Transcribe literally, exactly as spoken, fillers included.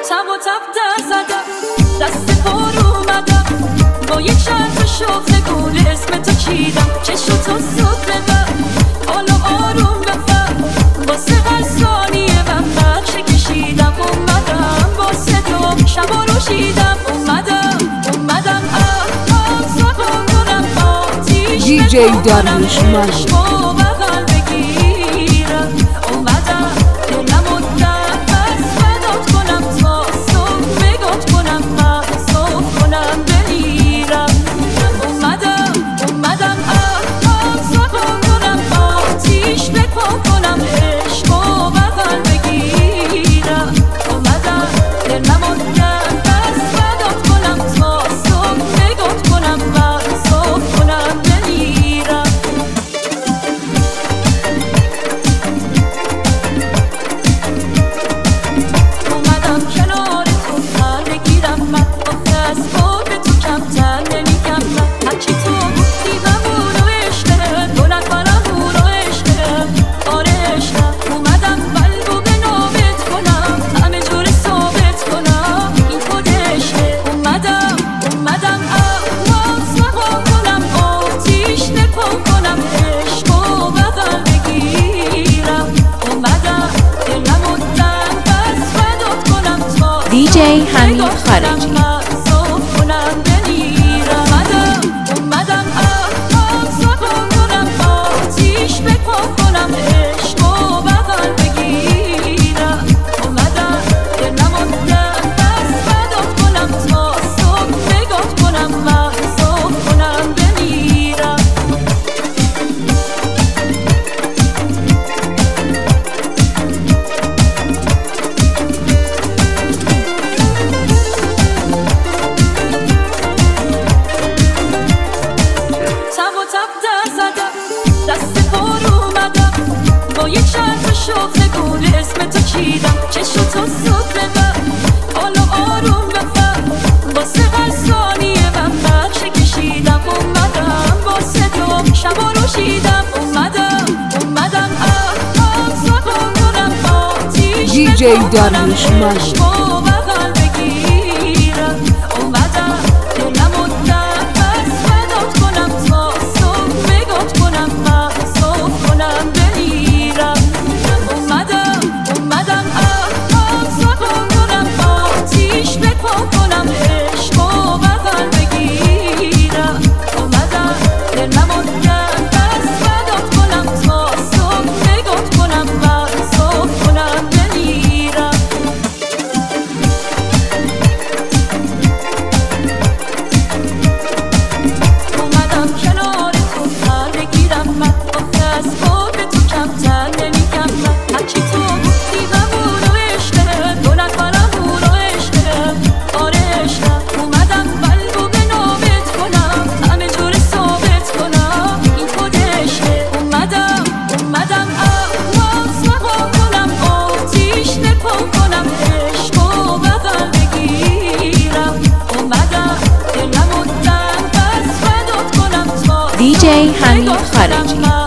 تب و تب در زدم، دست پر اومدم، با یک شرط شغل گول اسم تو چیدم. چشم تو زود ببر، حالا آروم بفر، واسه هر ثانیه من بخشه کشیدم. اومدم واسه تو شبا رو شیدم، اومدم اومدم احمد سبا کنم، آتیش دی جی داریوش عشق و بغل بگیرم. اومدم دلم و نفس فدات کنم، تا صبح نگات کنم، محصاب کنم بمیرم. اومدم اومدم احمد سبا کنم، آتیش بپا کنم، عشق و بغل بگیرم. اومدم دلم و نفس فدات کنم، تا صبح نگات کنم، محصاب کنم بمیرم. اومدم کنار تو پر بگیرم، من آخه از خود به تو کمتر نمیگم. من هرچی تو گفتی بمون و عشقه، دو نفرم اون و عشقه، آره عشقم. اومدم قلبو به نامت کنم، همه جور ثابت کنم این خود عشقه. اومدم اومدم احمد سبا کنم، آتیش نپا کنم، عشق و بغل بگیرم. اومدم دلم و نفس فدات کنم، تا دی جی حمید خارجی. محصاب کنم بمیرم. اومدم اومدم احمد سبا کنم، آتیش بپا کنم، عشق و بغل بگیرم. اومدم دلم و نفس فدات کنم، تا صبح نگات کنم، محصاب کنم بمیرم. تب و تب در زدم، دست پر اومدم، با یک شرط شغل گول اسم تو چیدم. چشم تو زود ببر، حالا آروم بفر، واسه هر ثانیه من بخشه کشیدم. اومدم واسه تو شبا رو شیدم، اومدم اومدم احمد سبا کنم، آتیش دی جی بپا کنم، داریوش عشق و بغل بگیرم. اومدم دلم و نفس فدات کنم، تا صبح نگات کنم، محصاب کنم بمیرم. اومدم اومدم احمد سبا کنم، آتیش بپا کنم، عشق و بغل بگیرم. اومدم دلم و نفس فدات کنم، تا صبح نگات کنم، محصاب کنم بمیرم. اومدم کنار تو پر بگیرم، من آخه از خود به تو کمتر نمیگم. من هرچی تو گفتی بمون و عشقه، دو نفرم اون و عشقه، آره عشقم. اومدم قلبو به نامت کنم، همه جور ثابت کنم این خود عشقه. اومدم اومدم احمد سبا کنم، آتیش نپا کنم، عشق و بغل بگیرم. اومدم دلم و نفس فدات کنم، تا دی جی حمید نگات خارجی. کنم،